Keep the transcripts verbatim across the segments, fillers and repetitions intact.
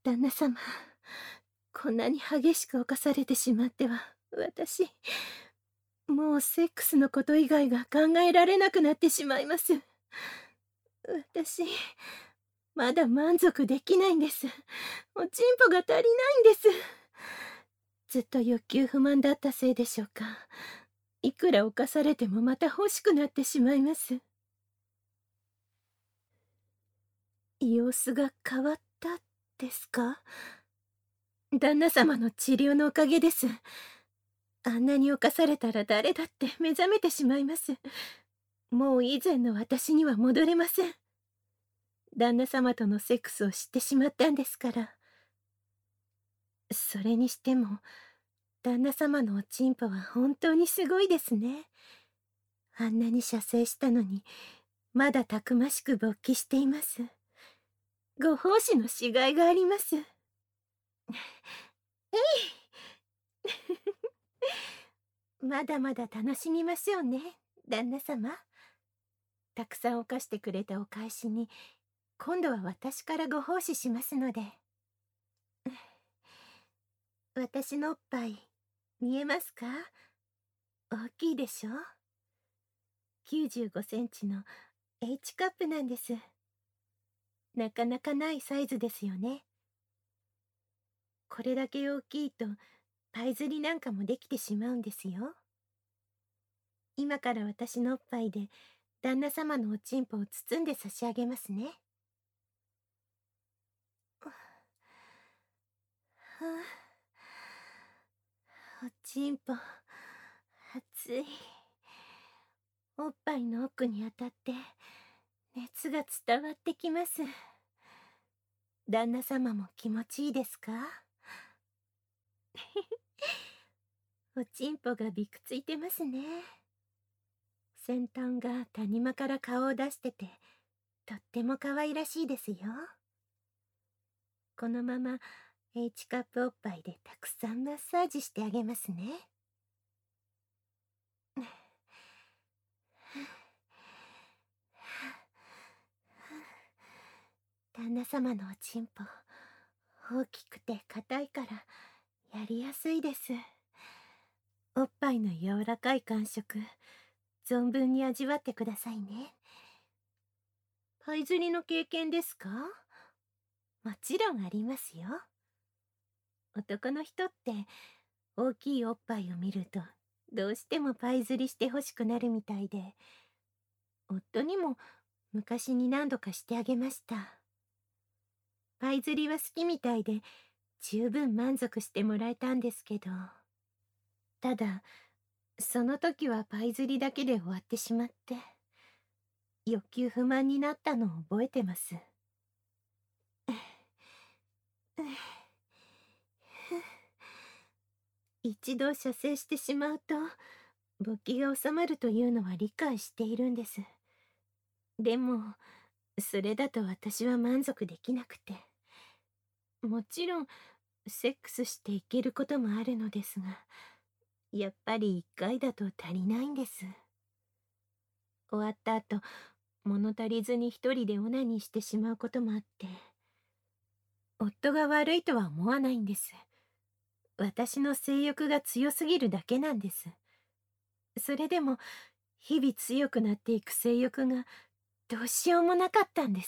旦那様、こんなに激しく侵されてしまっては、私、もうセックスのこと以外が考えられなくなってしまいます。私、まだ満足できないんです。おちんぽが足りないんです。ずっと欲求不満だったせいでしょうか。いくら侵されてもまた欲しくなってしまいます。様子が変わったですか？旦那様の治療のおかげです。あんなに侵されたら誰だって目覚めてしまいます。もう以前の私には戻れません。旦那様とのセックスを知ってしまったんですから。それにしても、旦那様のおちんぽは本当にすごいですね。あんなに射精したのに、まだたくましく勃起しています。ご奉仕のしがいがあります。えいまだまだ楽しみましょうね、旦那様。たくさん犯してくれたお返しに、今度は私からご奉仕しますので。私のおっぱい、見えますか？大きいでしょ？ きゅうじゅうごセンチの H カップなんです。なかなかないサイズですよね。これだけ大きいとパイ釣りなんかもできてしまうんですよ。今から私のおっぱいで旦那様のおちんぽを包んで差し上げますね。はあ、おちんぽ熱い。おっぱいの奥に当たって熱が伝わってきます。旦那様も気持ちいいですか？おちんぽがびくついてますね。先端が谷間から顔を出してて、とっても可愛らしいですよ。このまま H カップおっぱいでたくさんマッサージしてあげますね。旦那様のおちんぽ、大きくて硬いからやりやすいです。おっぱいの柔らかい感触、存分に味わってくださいね。パイ釣りの経験ですか？もちろんありますよ。男の人って大きいおっぱいを見るとどうしてもパイ釣りしてほしくなるみたいで、夫にも昔に何度かしてあげました。パイ釣りは好きみたいで十分満足してもらえたんですけど、ただその時はパイ釣りだけで終わってしまって、欲求不満になったのを覚えてます。一度射精してしまうと勃起が収まるというのは理解しているんです。でもそれだと私は満足できなくて、もちろんセックスしていけることもあるのですが、やっぱり一回だと足りないんです。終わった後、物足りずに一人でオナニーしてしまうこともあって、夫が悪いとは思わないんです。私の性欲が強すぎるだけなんです。それでも日々強くなっていく性欲がどうしようもなかったんです。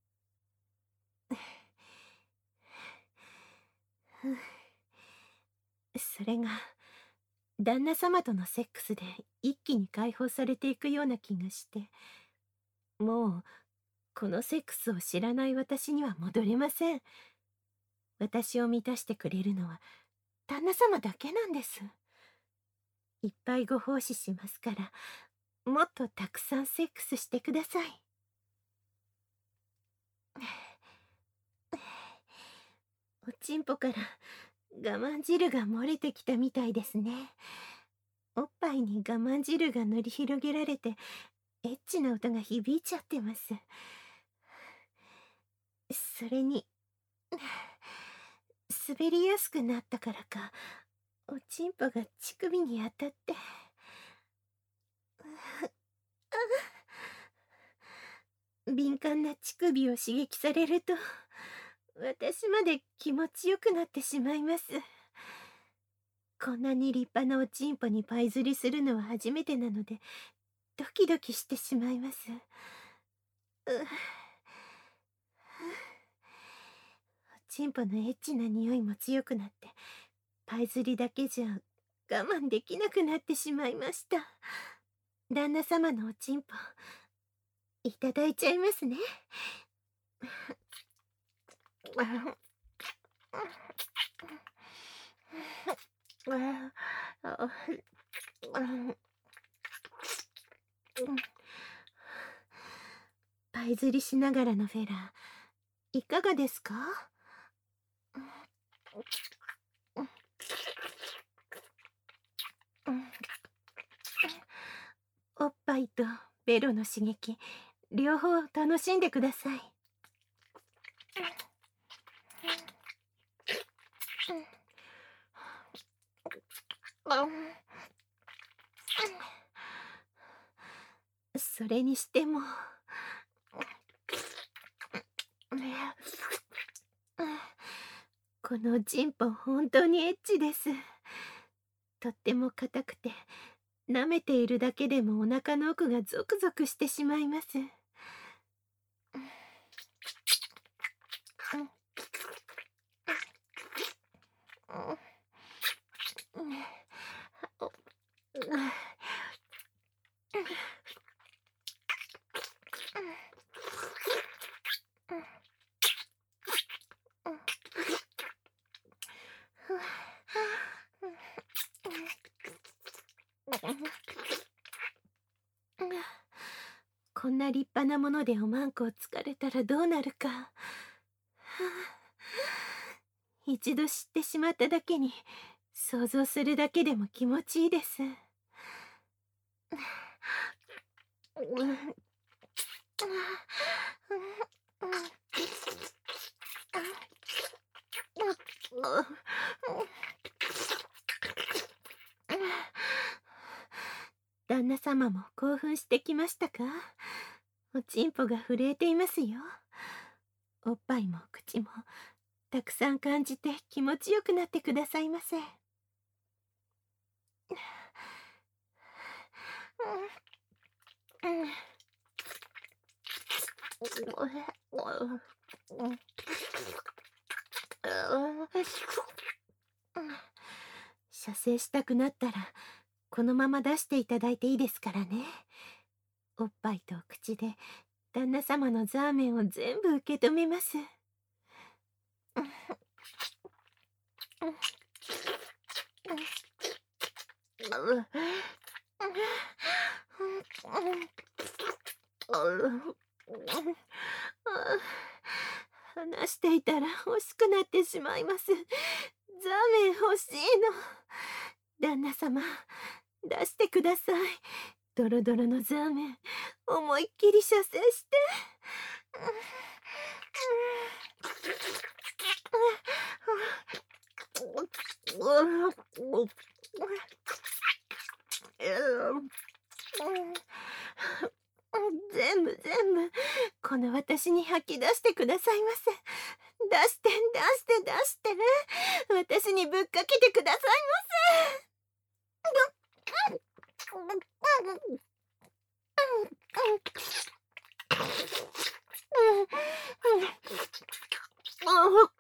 それが旦那様とのセックスで一気に解放されていくような気がして、もうこのセックスを知らない私には戻れません。私を満たしてくれるのは旦那様だけなんです。いっぱいご奉仕しますから、もっとたくさんセックスしてください。おちんぽから我慢汁が漏れてきたみたいですね。おっぱいに我慢汁が塗り広げられて、エッチな音が響いちゃってます。それに滑りやすくなったからか、おちんぽが乳首に当たって、敏感な乳首を刺激されると私まで気持ちよくなってしまいます。こんなに立派なおちんぽにパイ釣りするのは初めてなので、ドキドキしてしまいます。うっおちんぽのエッチな匂いも強くなって、パイ釣りだけじゃ我慢できなくなってしまいました。旦那様のおちんぽ、いただいちゃいますね。パイ釣りしながらのフェラー、いかがですか？おっぱいとベロの刺激、両方楽しんでください。それにしてもこのチンポ本当にエッチです。とっても硬くて、舐めているだけでもお腹の奥がゾクゾクしてしまいます。こんな立派なものでおまんこをつかれたらどうなるか。一度知ってしまっただけに、想像するだけでも気持ちいいです。旦那様も興奮してきましたか？おちんぽが震えていますよ。おっぱいも口もたくさん感じて気持ちよくなってくださいませ。射精したくなったらこのまま出していただいていいですからね。おっぱいと口で旦那様のザーメンを全部受け止めます。話していたら欲しくなってしまいます。ザーメン欲しいの。旦那様、出してください。ドロドロのザーメン、思いっきり射精して。全部全部この私に吐き出してくださいませ。出して出して出してね。私にぶっかけてくださいませ。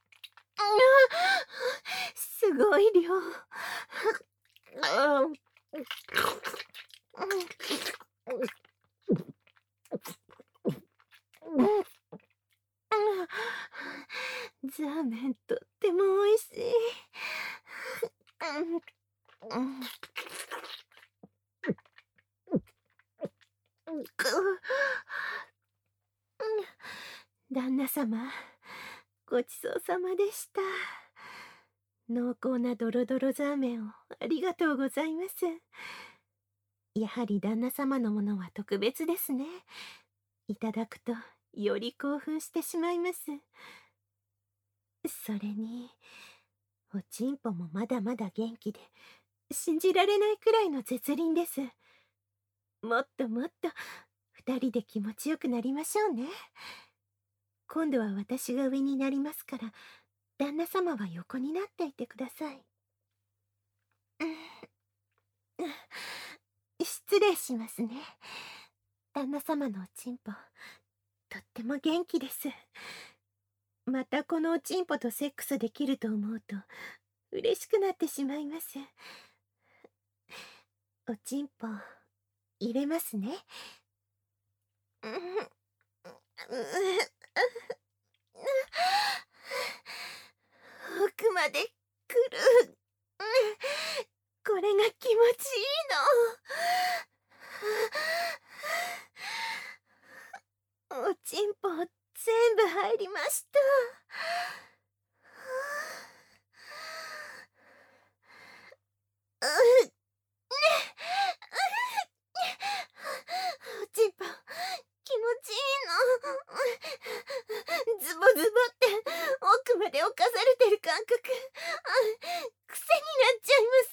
すごい量。ザーメンとっても美味しい。旦那様、ごちそうさまでした。濃厚なドロドロザーメンをありがとうございます。やはり旦那様のものは特別ですね。いただくとより興奮してしまいます。それに、おちんぽもまだまだ元気で、信じられないくらいの絶倫です。もっともっと二人で気持ちよくなりましょうね。 今度は私が上になりますから、旦那様は横になっていてください。失礼しますね。旦那様のおちんぽ、とっても元気です。またこのおちんぽとセックスできると思うと、嬉しくなってしまいます。おちんぽ、入れますね。奥まで来る。これが気持ちいいの。おちんぽ全部入りました。おちんぽ気持ちいいの。ズボズボって奥まで侵されてる感覚、癖になっちゃいます。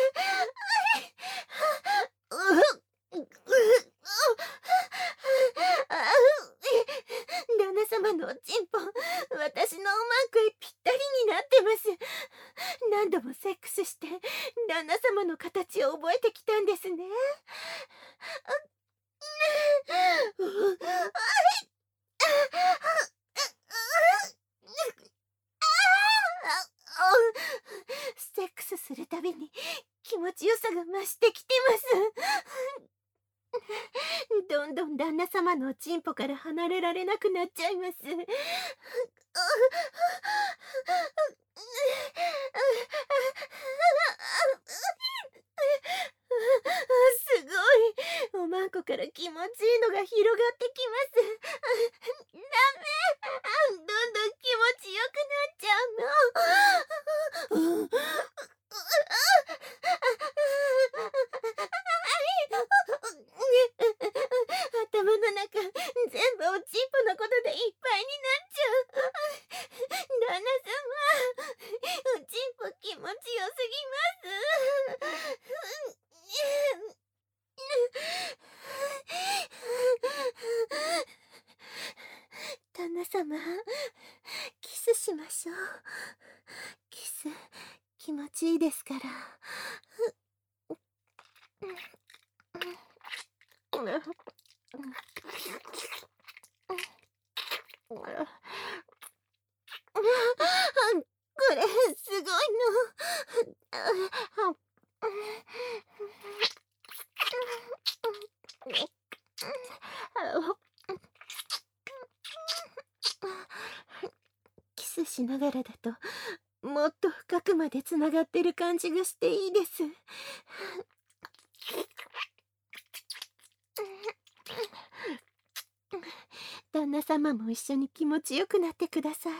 旦那様のおちんぽ、私のおまんこへぴったりになってます。何度もセックスして旦那様の形を覚えてきたんですね。セックスするたびに気持ちよさが増してきてます。どんどん旦那様のおちんぽから離れられなくなっちゃいます。すごい、おまんこから気持ちいいのが広がってきます。ダメ、どんどん気持ちよくなっちゃうの。頭の中全部おちんぽのことでいっぱいになっちゃう。旦那様、おちんぽ気持ちよすぎます。旦那様、キスしましょう。キス気持ちいいですから。これすごいの。キスしながらだともっと深くまでつながってる感じがしていいです。旦那様も一緒に気持ちよくなってください。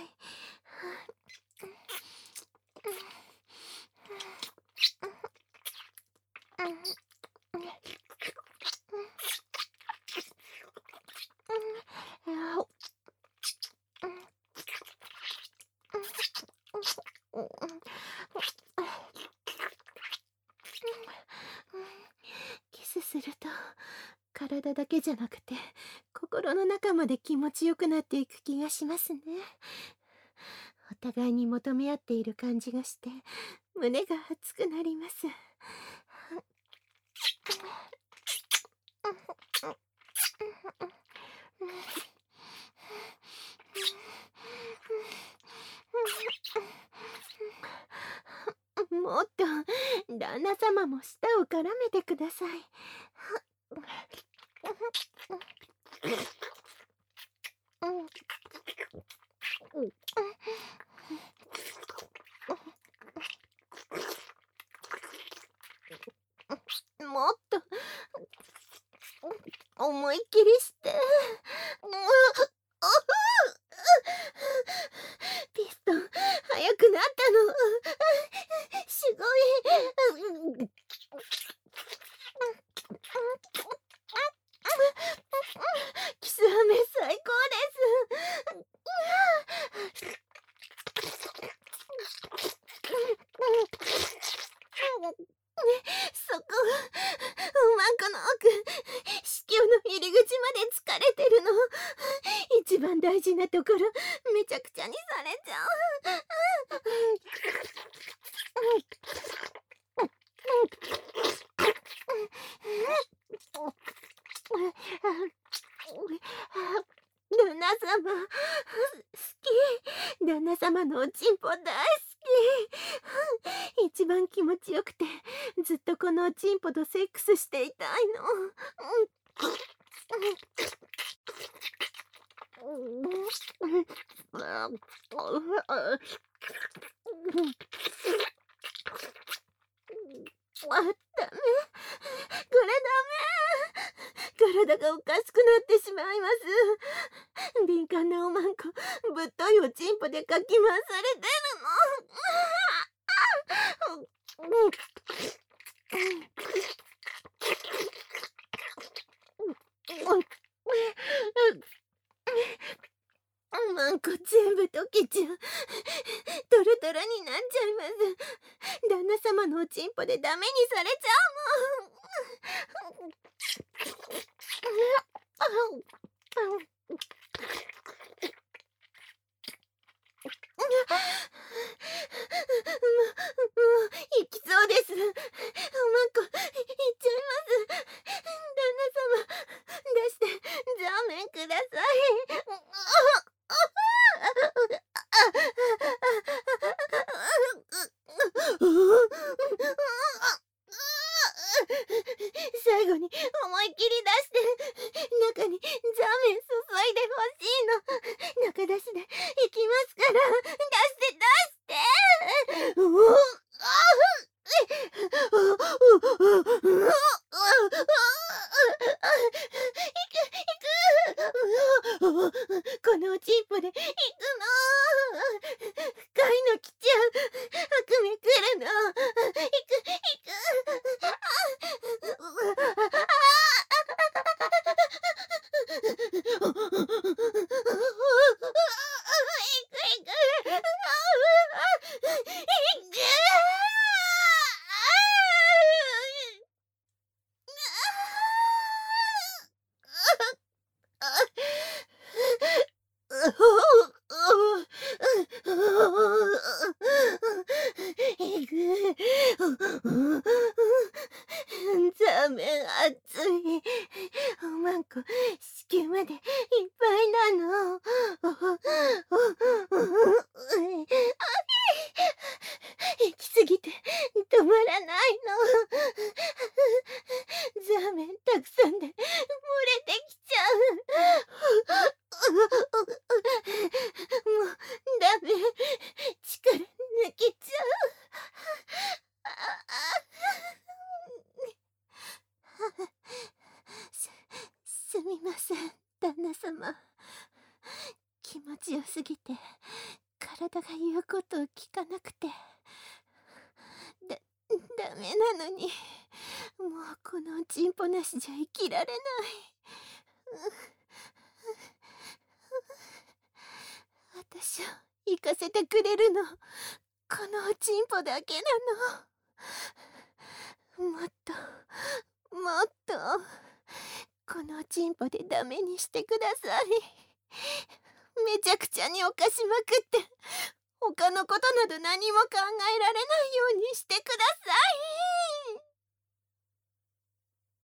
キスすると体だけじゃなくて心の中まで気持ちよくなっていく気がしますね。お互いに求め合っている感じがして胸が熱くなります。もっと旦那様も舌を絡めてください。もっと思いっきりして。ピストン速くなったの。すごい。キスハメ最高です。そこ、おまんこの奥、子宮の入り口まで疲れてるの。一一番大事なところめちゃくちゃにされちゃう。旦那様、好き。旦那様のおちんぽ大好き。一番気持ちよくて、ずっとこのおちんぽとセックスしていたいの。あ、ダメ。これダメ。体がおかしくなってしまいます。敏感なおまんこ、ぶっといおちんぽでかき回されてるの。おまんこ全部溶けちゃう。トロトロになっちゃいます。旦那様のおちんぽでダメにされちゃうの。行きそうです。おまんこ、行っちゃいます。旦那様、出して、ザーメンください。最後に思いっきり出して中にザーメン注いでほしいの。中出しでいきますから、出して出して。うこのおちんぽで行くの。かいの来ちゃう。悪夢来るの。行く行く。ザーメン熱い。おまんこ、子宮までいっぱいなの。行き過ぎて止まらないの。ザーメンたくさんで漏れてきちゃう。もうダメ。力抜けちゃう。す、すみません、旦那様。気持ちよすぎて、体が言うことを聞かなくて。だ、ダメなのに、もうこのおちんぽなしじゃ生きられない。私を行かせてくれるの、このおちんぽだけなの。もっと、もっと、このおちんぽでダメにしてください。めちゃくちゃに犯しまくって、他のことなど何も考えられないようにしてください。